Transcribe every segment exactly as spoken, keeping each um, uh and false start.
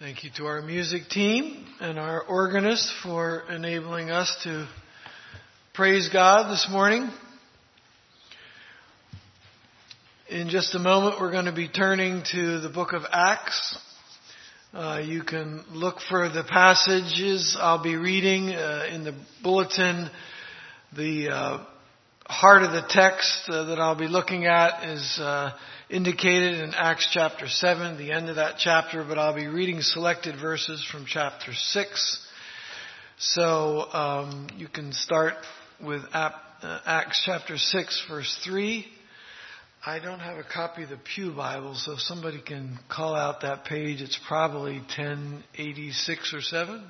Thank you to our music team and our organist for enabling us to praise God this morning. In just a moment, we're going to be turning to the book of Acts. Uh, you can look for the passages I'll be reading uh, in the bulletin. The uh, heart of the text uh, that I'll be looking at is uh, indicated in Acts chapter seven, the end of that chapter, but I'll be reading selected verses from chapter six. So um, you can start with Acts chapter six, verse three. I don't have a copy of the Pew Bible, so if somebody can call out that page, it's probably ten eighty-six or seven.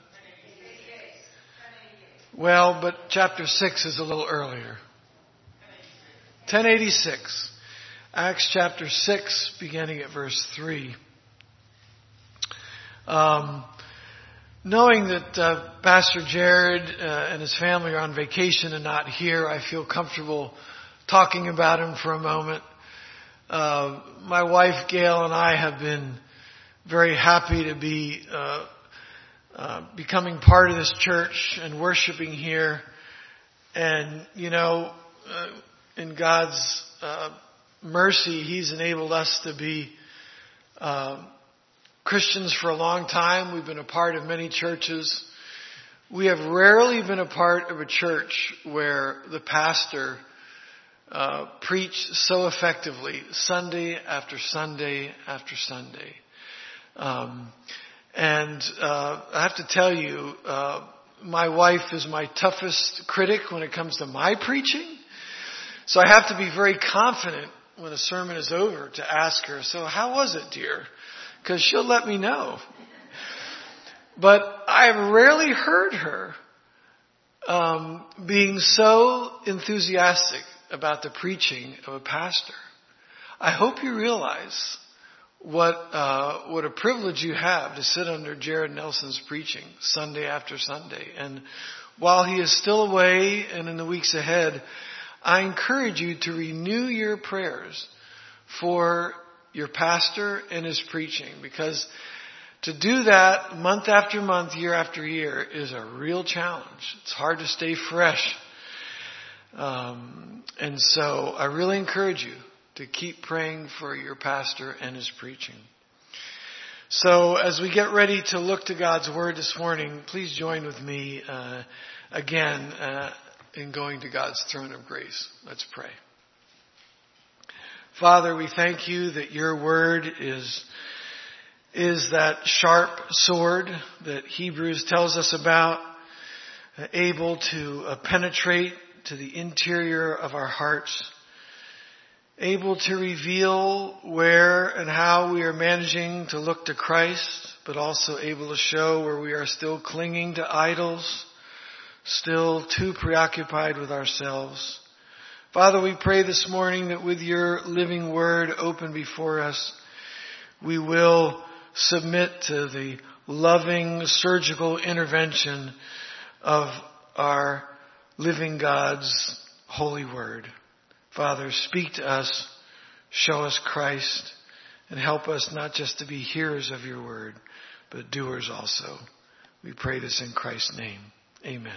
Well, but chapter six is a little earlier. ten eighty-six. Acts chapter six, beginning at verse three. Um, knowing that uh, Pastor Jared uh, and his family are on vacation and not here, I feel comfortable talking about him for a moment. Uh, my wife Gail and I have been very happy to be uh, uh, becoming part of this church and worshiping here. And, you know, uh, in God's uh, mercy, He's enabled us to be uh, Christians for a long time. We've been a part of many churches. We have rarely been a part of a church where the pastor Uh, preach so effectively Sunday after Sunday after Sunday. Um, and uh, I have to tell you, uh, my wife is my toughest critic when it comes to my preaching. So I have to be very confident when a sermon is over to ask her, so how was it, dear? Because she'll let me know. But I've rarely heard her um, being so enthusiastic about the preaching of a pastor. I hope you realize what uh, what a privilege you have to sit under Jared Nelson's preaching Sunday after Sunday. And while he is still away and in the weeks ahead, I encourage you to renew your prayers for your pastor and his preaching, because to do that month after month, year after year is a real challenge. It's hard to stay fresh. Um, and so I really encourage you to keep praying for your pastor and his preaching. So as we get ready to look to God's Word this morning, please join with me uh, again uh, in going to God's throne of grace. Let's pray. Father, we thank you that your Word is is that sharp sword that Hebrews tells us about, uh, able to uh, penetrate to the interior of our hearts, able to reveal where and how we are managing to look to Christ, but also able to show where we are still clinging to idols, still too preoccupied with ourselves. Father, we pray this morning that with your living word open before us, we will submit to the loving surgical intervention of our living God's holy word. Father, speak to us, show us Christ, and help us not just to be hearers of your word, but doers also. We pray this in Christ's name. Amen.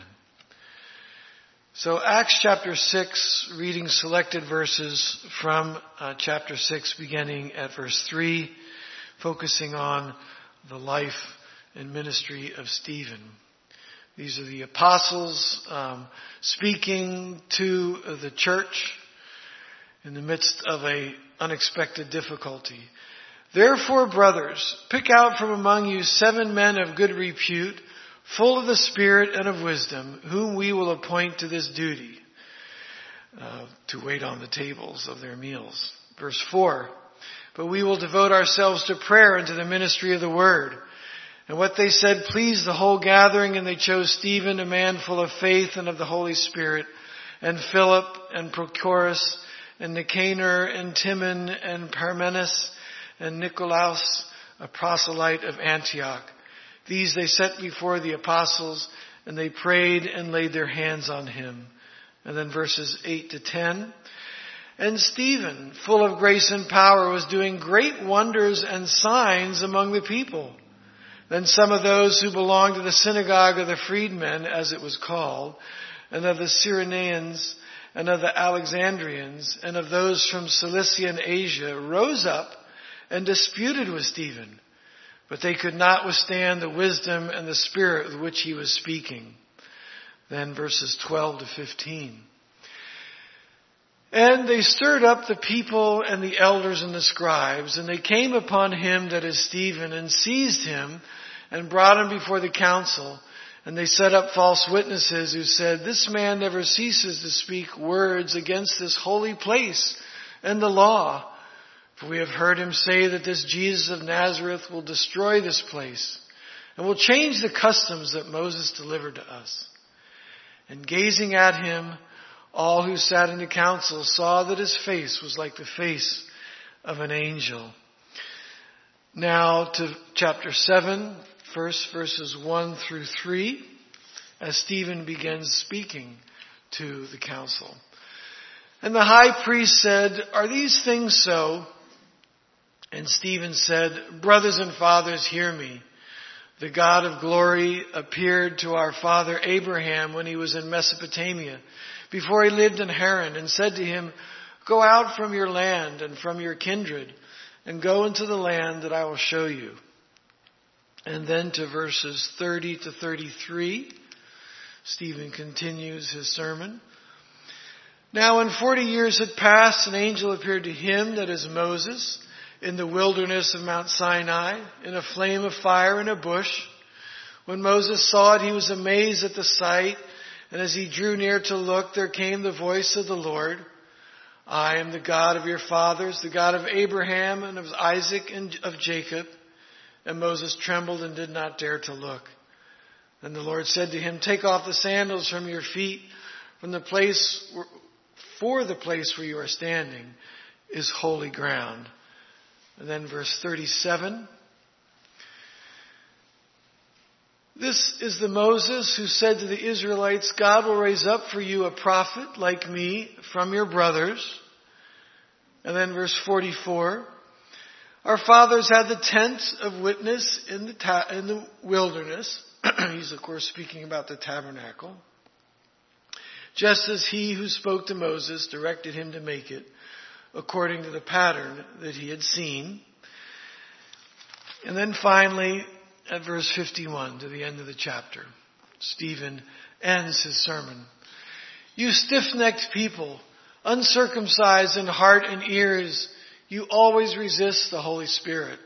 So Acts chapter six, reading selected verses from uh, chapter six, beginning at verse three, focusing on the life and ministry of Stephen. These are the apostles um, speaking to the church in the midst of a unexpected difficulty. Therefore, brothers, pick out from among you seven men of good repute, full of the Spirit and of wisdom, whom we will appoint to this duty, uh, to wait on the tables of their meals. Verse four, but we will devote ourselves to prayer and to the ministry of the word. And what they said pleased the whole gathering, and they chose Stephen, a man full of faith and of the Holy Spirit, and Philip, and Prochorus, and Nicanor, and Timon, and Parmenas, and Nicolaus, a proselyte of Antioch. These they set before the apostles, and they prayed and laid their hands on him. And then verses eight to ten. And Stephen, full of grace and power, was doing great wonders and signs among the people. Then some of those who belonged to the synagogue of the freedmen, as it was called, and of the Cyrenians, and of the Alexandrians, and of those from Cilicia and Asia, rose up and disputed with Stephen. But they could not withstand the wisdom and the spirit with which he was speaking. Then verses twelve to fifteen. And they stirred up the people and the elders and the scribes, and they came upon him, that is Stephen, and seized him, and brought him before the council. And they set up false witnesses who said, "This man never ceases to speak words against this holy place and the law. For we have heard him say that this Jesus of Nazareth will destroy this place, and will change the customs that Moses delivered to us." And gazing at him, all who sat in the council saw that his face was like the face of an angel. Now to chapter seven, first verses one through three, as Stephen begins speaking to the council. And the high priest said, "Are these things so?" And Stephen said, "Brothers and fathers, hear me. The God of glory appeared to our father Abraham when he was in Mesopotamia, before he lived in Haran, and said to him, 'Go out from your land and from your kindred, and go into the land that I will show you.'" And then to verses thirty to thirty-three, Stephen continues his sermon. "Now when forty years had passed, an angel appeared to him, that is Moses, in the wilderness of Mount Sinai, in a flame of fire in a bush. When Moses saw it, he was amazed at the sight. And as he drew near to look, there came the voice of the Lord. 'I am the God of your fathers, the God of Abraham and of Isaac and of Jacob.' And Moses trembled and did not dare to look. Then the Lord said to him, 'Take off the sandals from your feet, from the place, for the place where you are standing is holy ground.'" And then verse thirty-seven. "This is the Moses who said to the Israelites, 'God will raise up for you a prophet like me from your brothers.'" And then verse forty-four. "Our fathers had the tent of witness in the ta- in the wilderness." He's of course speaking about the tabernacle. "Just as he who spoke to Moses directed him to make it, according to the pattern that he had seen." And then finally, at verse fifty-one, to the end of the chapter, Stephen ends his sermon. "You stiff-necked people, uncircumcised in heart and ears, you always resist the Holy Spirit.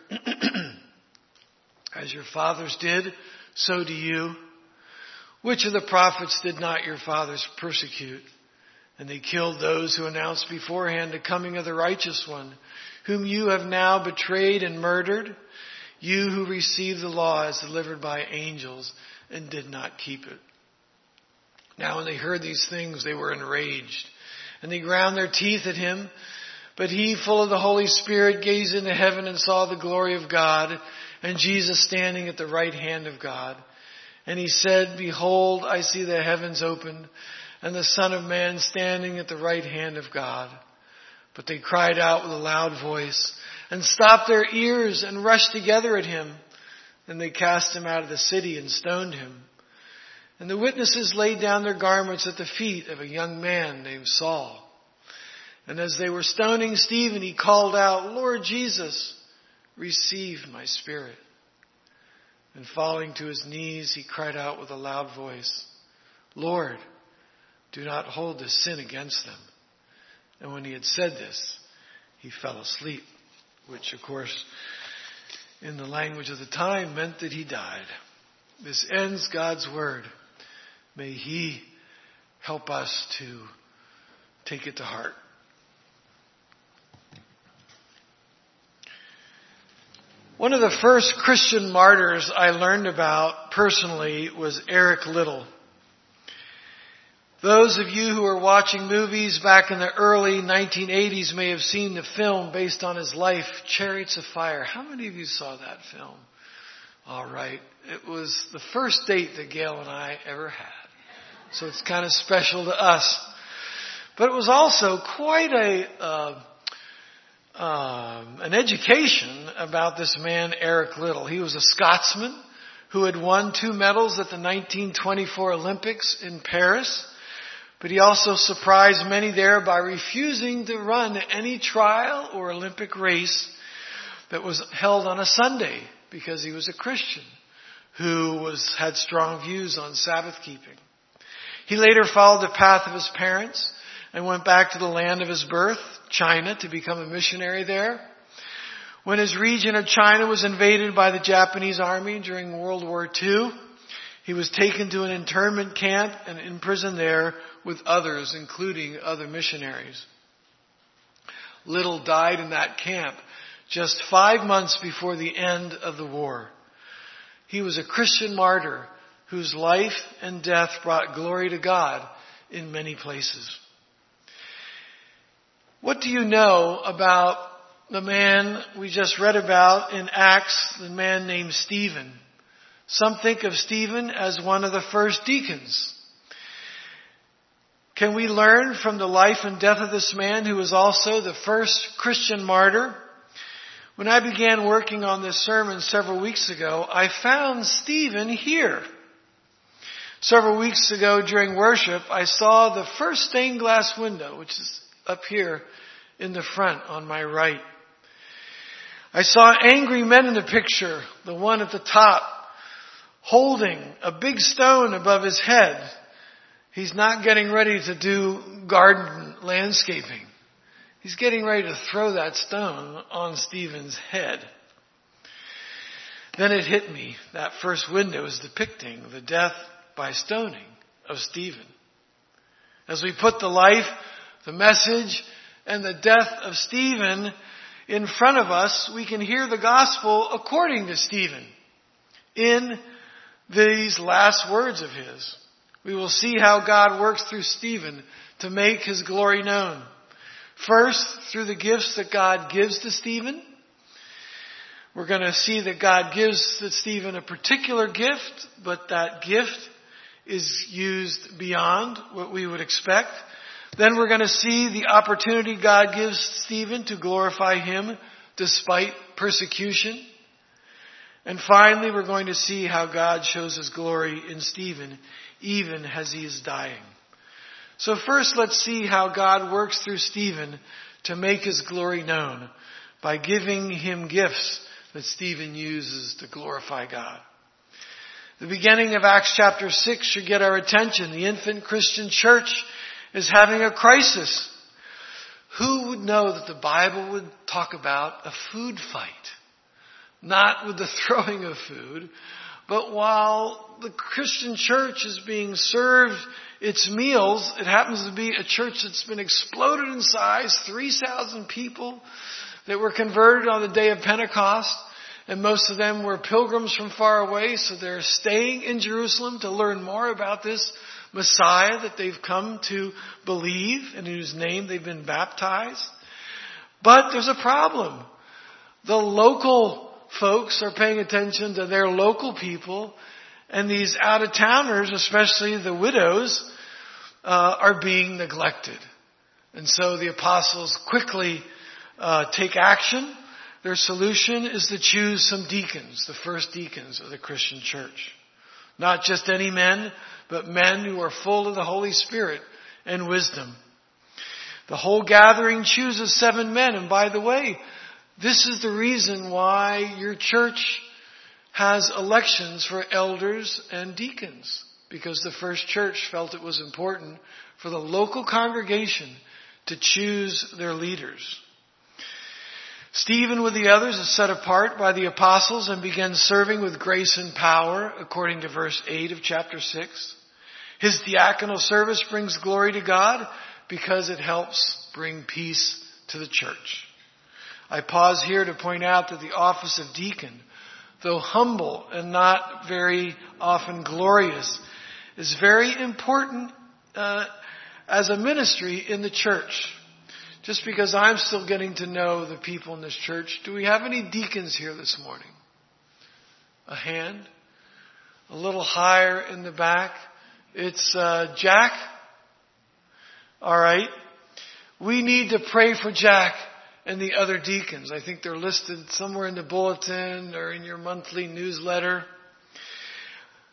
As your fathers did, so do you. Which of the prophets did not your fathers persecute? And they killed those who announced beforehand the coming of the righteous one, whom you have now betrayed and murdered, you who received the law as delivered by angels and did not keep it." Now when they heard these things, they were enraged, and they ground their teeth at him. But he, full of the Holy Spirit, gazed into heaven and saw the glory of God, and Jesus standing at the right hand of God. And he said, "Behold, I see the heavens opened, and the Son of Man standing at the right hand of God." But they cried out with a loud voice, and stopped their ears, and rushed together at him. And they cast him out of the city and stoned him. And the witnesses laid down their garments at the feet of a young man named Saul. And as they were stoning Stephen, he called out, "Lord Jesus, receive my spirit." And falling to his knees, he cried out with a loud voice, "Lord, do not hold this sin against them." And when he had said this, he fell asleep, which of course, in the language of the time, meant that he died. This ends God's word. May he help us to take it to heart. One of the first Christian martyrs I learned about personally was Eric Liddell. Those of you who are watching movies back in the early nineteen eighties may have seen the film based on his life, Chariots of Fire. How many of you saw that film? All right. It was the first date that Gail and I ever had. So it's kind of special to us. But it was also quite a... Uh, Um, an education about this man, Eric Liddell. He was a Scotsman who had won two medals at the nineteen twenty-four Olympics in Paris. But he also surprised many there by refusing to run any trial or Olympic race that was held on a Sunday, because he was a Christian who was had strong views on Sabbath keeping. He later followed the path of his parents and went back to the land of his birth, China, to become a missionary there. When his region of China was invaded by the Japanese army during World War Two, he was taken to an internment camp and imprisoned there with others, including other missionaries. Little died in that camp just five months before the end of the war. He was a Christian martyr whose life and death brought glory to God in many places. What do you know about the man we just read about in Acts, the man named Stephen? Some think of Stephen as one of the first deacons. Can we learn from the life and death of this man, who was also the first Christian martyr? When I began working on this sermon several weeks ago, I found Stephen here. Several weeks ago during worship, I saw the first stained glass window, which is up here in the front on my right. I saw angry men in the picture, the one at the top holding a big stone above his head. He's not getting ready to do garden landscaping. He's getting ready to throw that stone on Stephen's head. Then it hit me. That first window is depicting the death by stoning of Stephen. As we put the life, the message, and the death of Stephen in front of us, we can hear the gospel according to Stephen in these last words of his. We will see how God works through Stephen to make his glory known. First, through the gifts that God gives to Stephen. We're going to see that God gives to Stephen a particular gift, but that gift is used beyond what we would expect. Then we're going to see the opportunity God gives Stephen to glorify him despite persecution. And finally, we're going to see how God shows his glory in Stephen even as he is dying. So first, let's see how God works through Stephen to make his glory known by giving him gifts that Stephen uses to glorify God. The beginning of Acts chapter six should get our attention. The infant Christian church is having a crisis. Who would know that the Bible would talk about a food fight? Not with the throwing of food, but while the Christian church is being served its meals, it happens to be a church that's been exploded in size, three thousand people that were converted on the day of Pentecost, and most of them were pilgrims from far away, so they're staying in Jerusalem to learn more about this Messiah that they've come to believe and in whose name they've been baptized. But there's a problem. The local folks are paying attention to their local people, and these out-of-towners, especially the widows, uh, are being neglected. And so the apostles quickly uh, take action. Their solution is to choose some deacons, the first deacons of the Christian church. Not just any men, but men who are full of the Holy Spirit and wisdom. The whole gathering chooses seven men. And by the way, this is the reason why your church has elections for elders and deacons. Because the first church felt it was important for the local congregation to choose their leaders. Stephen with the others is set apart by the apostles and begins serving with grace and power, according to verse eight of chapter six. His diaconal service brings glory to God because it helps bring peace to the church. I pause here to point out that the office of deacon, though humble and not very often glorious, is very important uh, as a ministry in the church. Just because I'm still getting to know the people in this church, do we have any deacons here this morning? A hand? A little higher in the back. It's uh, Jack. All right. We need to pray for Jack and the other deacons. I think they're listed somewhere in the bulletin or in your monthly newsletter.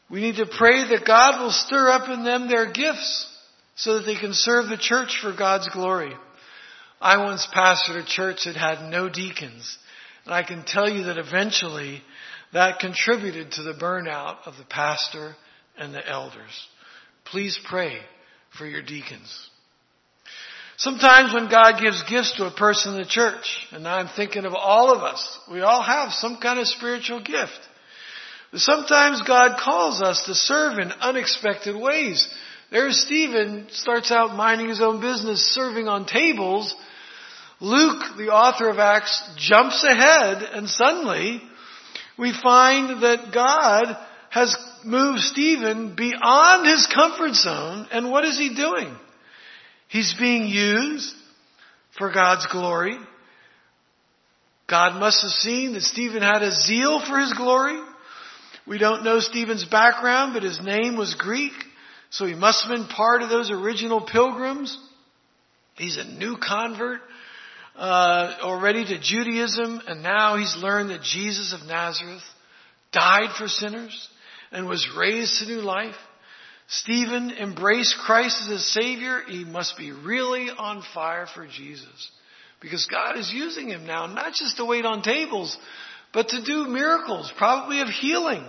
We need to pray that God will stir up in them their gifts so that they can serve the church for God's glory. I once pastored a church that had no deacons, and I can tell you that eventually that contributed to the burnout of the pastor and the elders. Please pray for your deacons. Sometimes when God gives gifts to a person in the church, and I'm thinking of all of us, we all have some kind of spiritual gift. But sometimes God calls us to serve in unexpected ways. There's Stephen, starts out minding his own business, serving on tables. Luke, the author of Acts, jumps ahead, and suddenly we find that God has moved Stephen beyond his comfort zone. And what is he doing? He's being used for God's glory. God must have seen that Stephen had a zeal for his glory. We don't know Stephen's background, but his name was Greek, so he must have been part of those original pilgrims. He's a new convert uh, already to Judaism, and now he's learned that Jesus of Nazareth died for sinners and was raised to new life. Stephen embraced Christ as his Savior. He must be really on fire for Jesus, because God is using him now, not just to wait on tables, but to do miracles, probably of healing.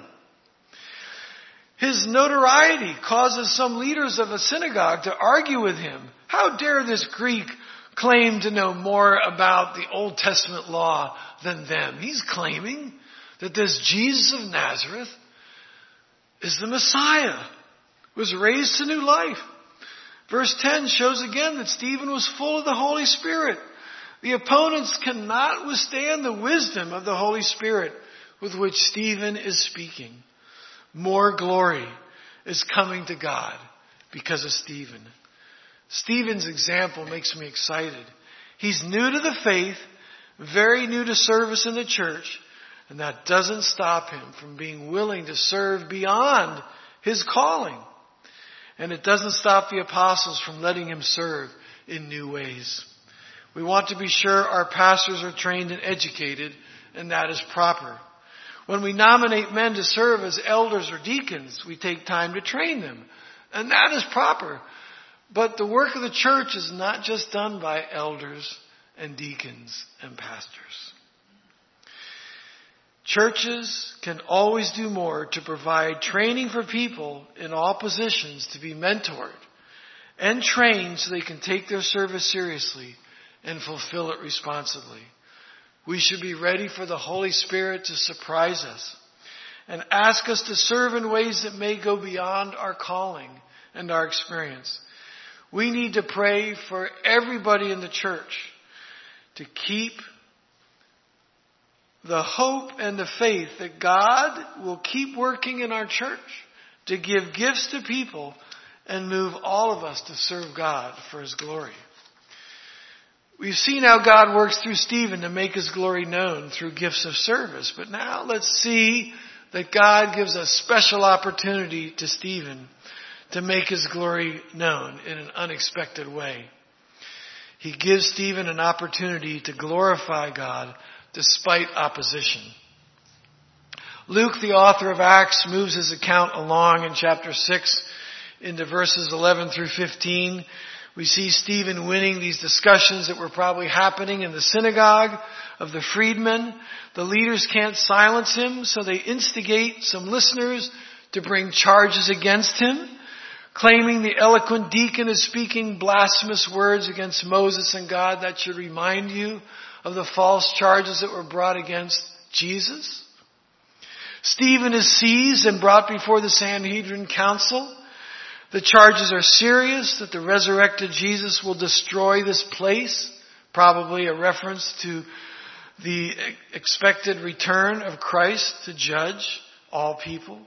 His notoriety causes some leaders of a synagogue to argue with him. How dare this Greek claim to know more about the Old Testament law than them? He's claiming that this Jesus of Nazareth is the Messiah, was raised to new life. Verse ten shows again that Stephen was full of the Holy Spirit. The opponents cannot withstand the wisdom of the Holy Spirit with which Stephen is speaking. More glory is coming to God because of Stephen. Stephen's example makes me excited. He's new to the faith, very new to service in the church, and that doesn't stop him from being willing to serve beyond his calling. And it doesn't stop the apostles from letting him serve in new ways. We want to be sure our pastors are trained and educated, and that is proper. When we nominate men to serve as elders or deacons, we take time to train them, and that is proper. But the work of the church is not just done by elders and deacons and pastors. Churches can always do more to provide training for people in all positions to be mentored and trained so they can take their service seriously and fulfill it responsibly. We should be ready for the Holy Spirit to surprise us and ask us to serve in ways that may go beyond our calling and our experience. We need to pray for everybody in the church to keep the hope and the faith that God will keep working in our church to give gifts to people and move all of us to serve God for His glory. We've seen how God works through Stephen to make His glory known through gifts of service. But now let's see that God gives a special opportunity to Stephen to make His glory known in an unexpected way. He gives Stephen an opportunity to glorify God despite opposition. Luke, the author of Acts, moves his account along in chapter six into verses eleven through fifteen. We see Stephen winning these discussions that were probably happening in the synagogue of the freedmen. The leaders can't silence him, so they instigate some listeners to bring charges against him, claiming the eloquent deacon is speaking blasphemous words against Moses and God. That should remind you of the false charges that were brought against Jesus. Stephen is seized and brought before the Sanhedrin council. The charges are serious, that the resurrected Jesus will destroy this place, probably a reference to the expected return of Christ to judge all people.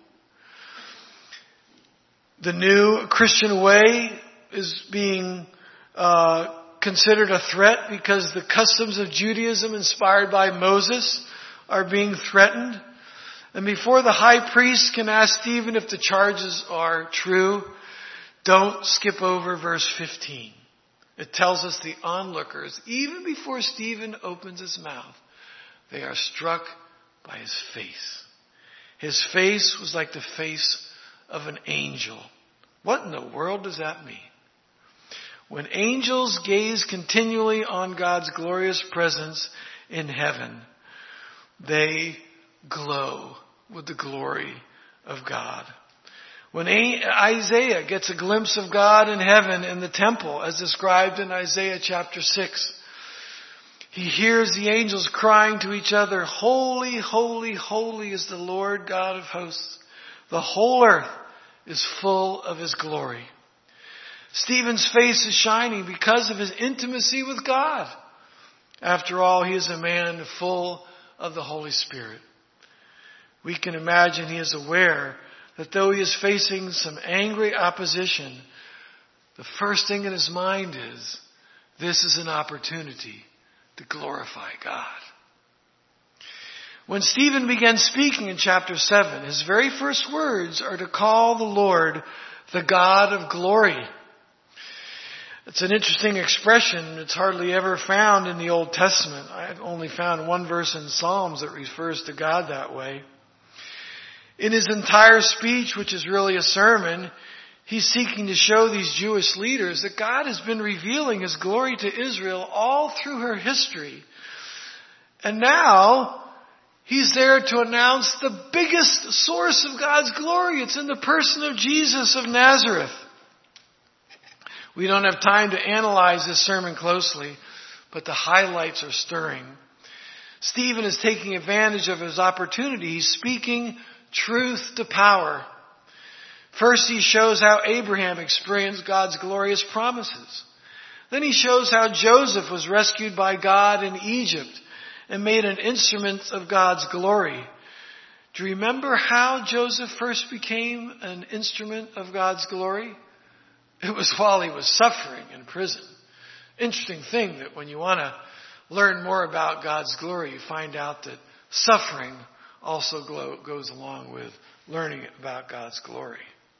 The new Christian way is being uh, considered a threat because the customs of Judaism inspired by Moses are being threatened. And before the high priest can ask Stephen if the charges are true, don't skip over verse fifteen. It tells us the onlookers, even before Stephen opens his mouth, they are struck by his face. His face was like the face of an angel. What in the world does that mean? When angels gaze continually on God's glorious presence in heaven, they glow with the glory of God. When Isaiah gets a glimpse of God in heaven in the temple, as described in Isaiah chapter six, he hears the angels crying to each other, "Holy, holy, holy is the Lord God of hosts. The whole earth is full of His glory." Stephen's face is shining because of his intimacy with God. After all, he is a man full of the Holy Spirit. We can imagine he is aware that though he is facing some angry opposition, the first thing in his mind is, this is an opportunity to glorify God. When Stephen began speaking in chapter seven, his very first words are to call the Lord the God of glory. It's an interesting expression. It's hardly ever found in the Old Testament. I've only found one verse in Psalms that refers to God that way. In his entire speech, which is really a sermon, he's seeking to show these Jewish leaders that God has been revealing His glory to Israel all through her history. And now, he's there to announce the biggest source of God's glory. It's in the person of Jesus of Nazareth. We don't have time to analyze this sermon closely, but the highlights are stirring. Stephen is taking advantage of his opportunity. He's speaking truth to power. First, he shows how Abraham experienced God's glorious promises. Then he shows how Joseph was rescued by God in Egypt and made an instrument of God's glory. Do you remember how Joseph first became an instrument of God's glory? It was while he was suffering in prison. Interesting thing that when you want to learn more about God's glory, you find out that suffering also goes along with learning about God's glory.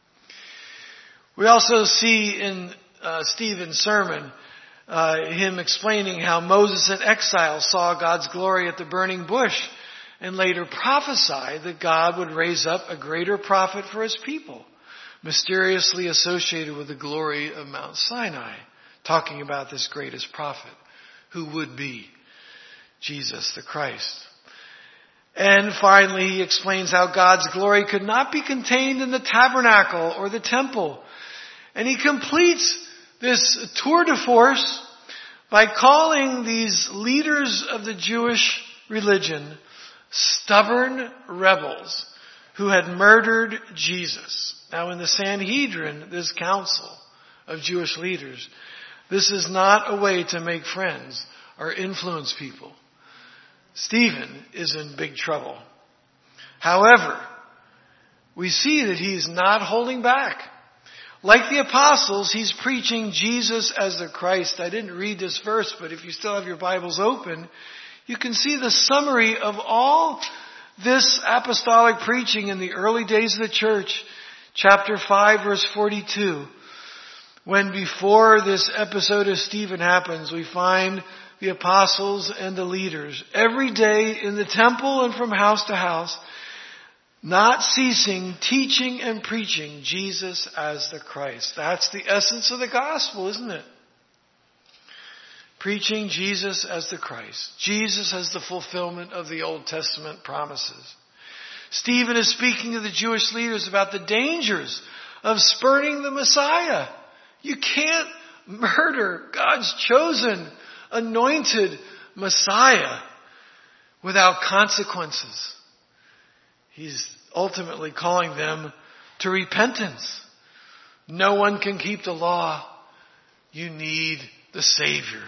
We also see in uh, Stephen's sermon uh, him explaining how Moses in exile saw God's glory at the burning bush and later prophesied that God would raise up a greater prophet for His people, mysteriously associated with the glory of Mount Sinai, talking about this greatest prophet who would be Jesus the Christ. And finally, he explains how God's glory could not be contained in the tabernacle or the temple. And he completes this tour de force by calling these leaders of the Jewish religion stubborn rebels who had murdered Jesus. Now in the Sanhedrin, this council of Jewish leaders, this is not a way to make friends or influence people. Stephen is in big trouble. However, we see that he's not holding back. Like the apostles, he's preaching Jesus as the Christ. I didn't read this verse, but if you still have your Bibles open, you can see the summary of all this apostolic preaching in the early days of the church. Chapter five, verse forty-two. When before this episode of Stephen happens, we find the apostles and the leaders every day in the temple and from house to house, not ceasing, teaching and preaching Jesus as the Christ. That's the essence of the gospel, isn't it? Preaching Jesus as the Christ. Jesus as the fulfillment of the Old Testament promises. Stephen is speaking to the Jewish leaders about the dangers of spurning the Messiah. You can't murder God's chosen, anointed Messiah without consequences. He's ultimately calling them to repentance. No one can keep the law. You need the Savior.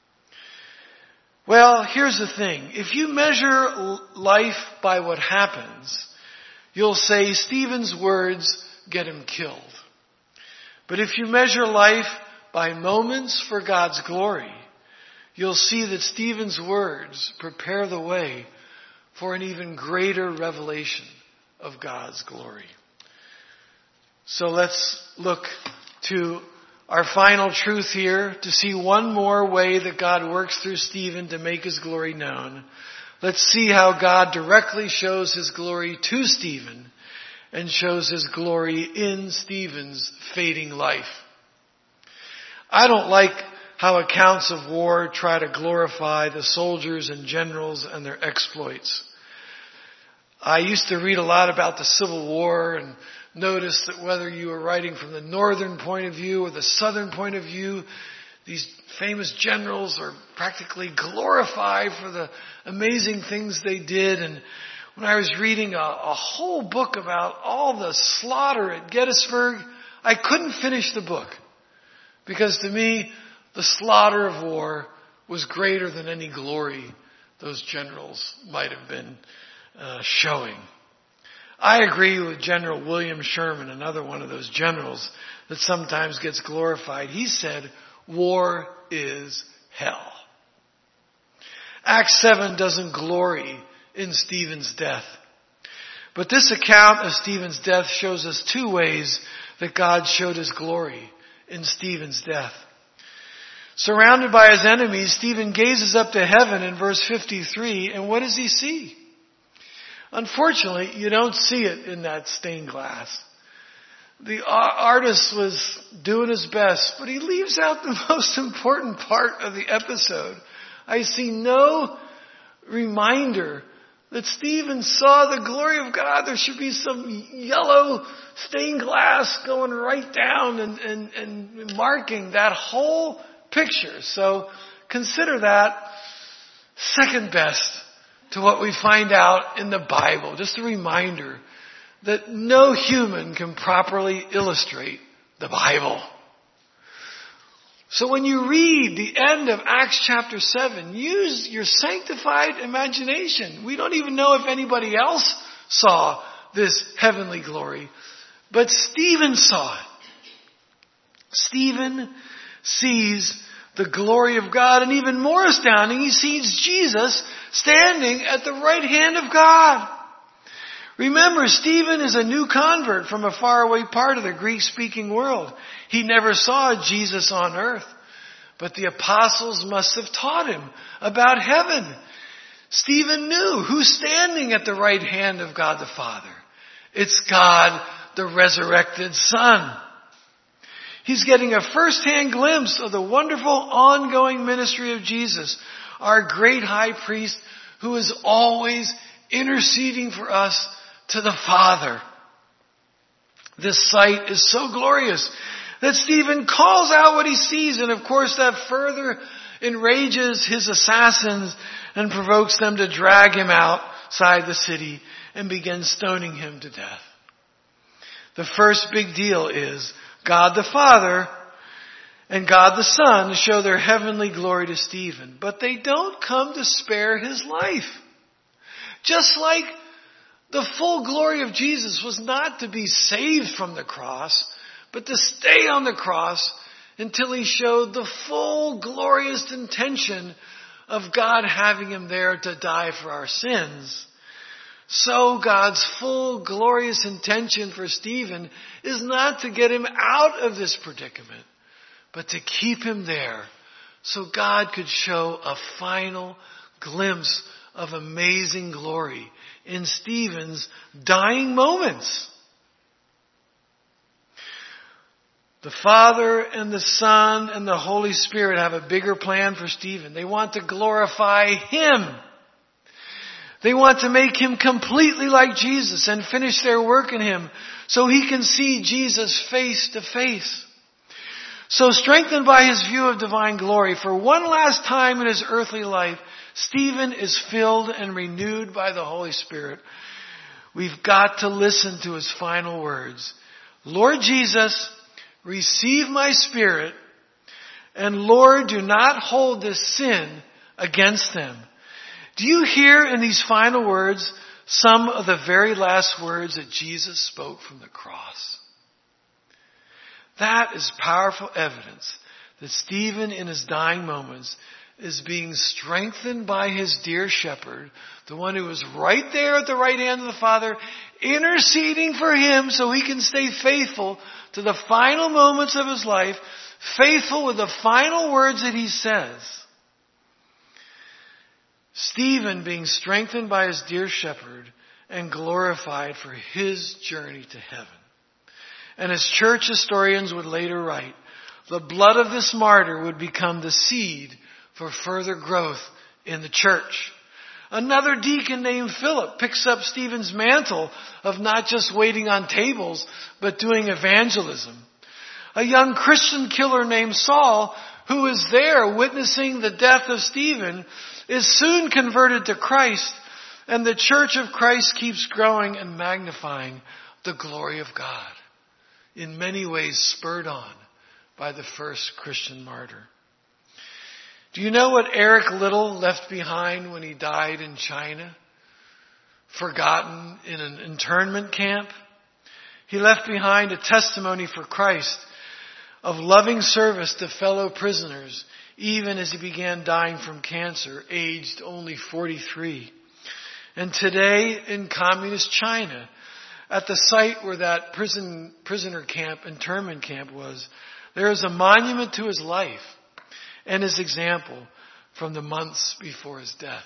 Well, here's the thing. If you measure life by what happens, you'll say Stephen's words get him killed. But if you measure life by moments for God's glory, you'll see that Stephen's words prepare the way for an even greater revelation of God's glory. So let's look to our final truth here to see one more way that God works through Stephen to make His glory known. Let's see how God directly shows His glory to Stephen and shows his glory in Stephen's fading life. I don't like how accounts of war try to glorify the soldiers and generals and their exploits. I used to read a lot about the Civil War and notice that whether you were writing from the northern point of view or the southern point of view, these famous generals are practically glorified for the amazing things they did. And when I was reading a, a whole book about all the slaughter at Gettysburg, I couldn't finish the book. Because to me, the slaughter of war was greater than any glory those generals might have been uh, showing. I agree with General William Sherman, another one of those generals that sometimes gets glorified. He said, war is hell. Acts seven doesn't glory in Stephen's death. But this account of Stephen's death shows us two ways that God showed his glory in Stephen's death. Surrounded by his enemies, Stephen gazes up to heaven in verse fifty-three, and what does he see? Unfortunately, you don't see it in that stained glass. The artist was doing his best, but he leaves out the most important part of the episode. I see no reminder that Stephen saw the glory of God. There should be some yellow stained glass going right down and, and, and marking that whole picture. So consider that second best to what we find out in the Bible. Just a reminder that no human can properly illustrate the Bible. So when you read the end of Acts chapter seven, use your sanctified imagination. We don't even know if anybody else saw this heavenly glory, but Stephen saw it. Stephen sees the glory of God, and even more astounding, he sees Jesus standing at the right hand of God. Remember, Stephen is a new convert from a faraway part of the Greek-speaking world. He never saw Jesus on earth, but the apostles must have taught him about heaven. Stephen knew who's standing at the right hand of God the Father. It's God, the resurrected Son. He's getting a first-hand glimpse of the wonderful ongoing ministry of Jesus, our great high priest who is always interceding for us to the Father. This sight is so glorious that Stephen calls out what he sees, and of course that further enrages his assassins and provokes them to drag him outside the city and begin stoning him to death. The first big deal is God the Father and God the Son show their heavenly glory to Stephen, but they don't come to spare his life. Just like the full glory of Jesus was not to be saved from the cross, but to stay on the cross until he showed the full glorious intention of God having him there to die for our sins. So God's full glorious intention for Stephen is not to get him out of this predicament, but to keep him there so God could show a final glimpse of amazing glory in Stephen's dying moments. The Father and the Son and the Holy Spirit have a bigger plan for Stephen. They want to glorify him. They want to make him completely like Jesus and finish their work in him so he can see Jesus face to face. So strengthened by his view of divine glory, for one last time in his earthly life, Stephen is filled and renewed by the Holy Spirit. We've got to listen to his final words. Lord Jesus, receive my spirit, and Lord, do not hold this sin against them. Do you hear in these final words some of the very last words that Jesus spoke from the cross? That is powerful evidence that Stephen in his dying moments is being strengthened by his dear shepherd, the one who is right there at the right hand of the Father, interceding for him so he can stay faithful to the final moments of his life, faithful with the final words that he says. Stephen being strengthened by his dear shepherd and glorified for his journey to heaven. And as church historians would later write, the blood of this martyr would become the seed for further growth in the church. Another deacon named Philip picks up Stephen's mantle of not just waiting on tables, but doing evangelism. A young Christian killer named Saul, who is there witnessing the death of Stephen, is soon converted to Christ, and the church of Christ keeps growing and magnifying the glory of God, in many ways spurred on by the first Christian martyr. Do you know what Eric Liddell left behind when he died in China? Forgotten in an internment camp? He left behind a testimony for Christ of loving service to fellow prisoners, even as he began dying from cancer, aged only forty-three. And today in communist China, at the site where that prison prisoner camp, internment camp was, there is a monument to his life and his example from the months before his death.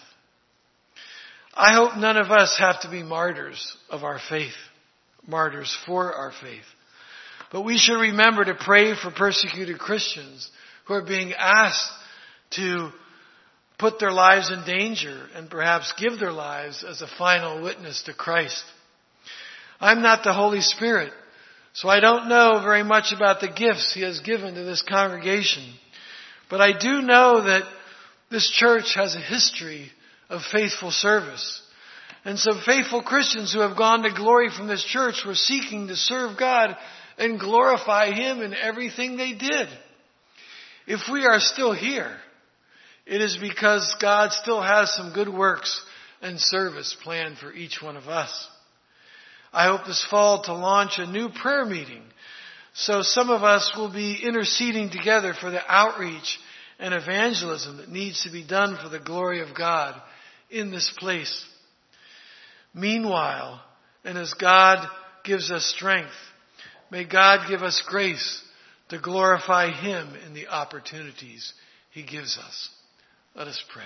I hope none of us have to be martyrs of our faith, martyrs for our faith. But we should remember to pray for persecuted Christians who are being asked to put their lives in danger and perhaps give their lives as a final witness to Christ. I'm not the Holy Spirit, so I don't know very much about the gifts he has given to this congregation. But I do know that this church has a history of faithful service. And some faithful Christians who have gone to glory from this church were seeking to serve God and glorify him in everything they did. If we are still here, it is because God still has some good works and service planned for each one of us. I hope this fall to launch a new prayer meeting, so some of us will be interceding together for the outreach and evangelism that needs to be done for the glory of God in this place. Meanwhile, and as God gives us strength, may God give us grace to glorify him in the opportunities he gives us. Let us pray.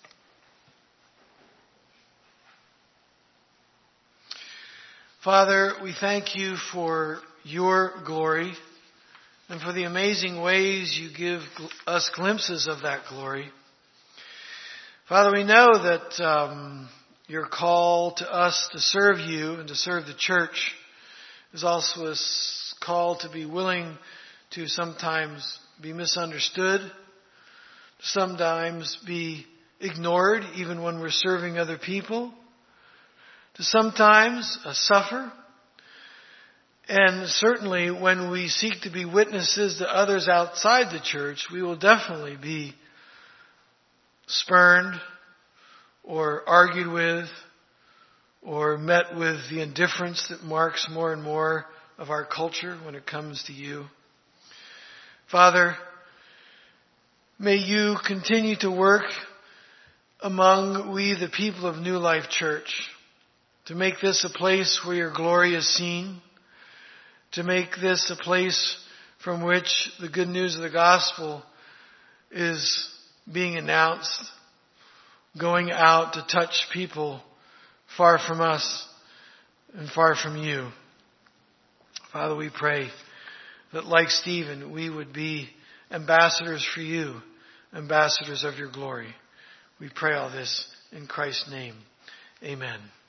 Father, we thank you for your glory and for the amazing ways you give us glimpses of that glory. Father, we know that um, your call to us to serve you and to serve the church is also a call to be willing to sometimes be misunderstood, to sometimes be ignored even when we're serving other people, to sometimes uh, suffer. And certainly when we seek to be witnesses to others outside the church, we will definitely be spurned or argued with or met with the indifference that marks more and more of our culture when it comes to you. Father, may you continue to work among we, the people of New Life Church, to make this a place where your glory is seen, to make this a place from which the good news of the gospel is being announced, going out to touch people far from us and far from you. Father, we pray that like Stephen, we would be ambassadors for you, ambassadors of your glory. We pray all this in Christ's name. Amen.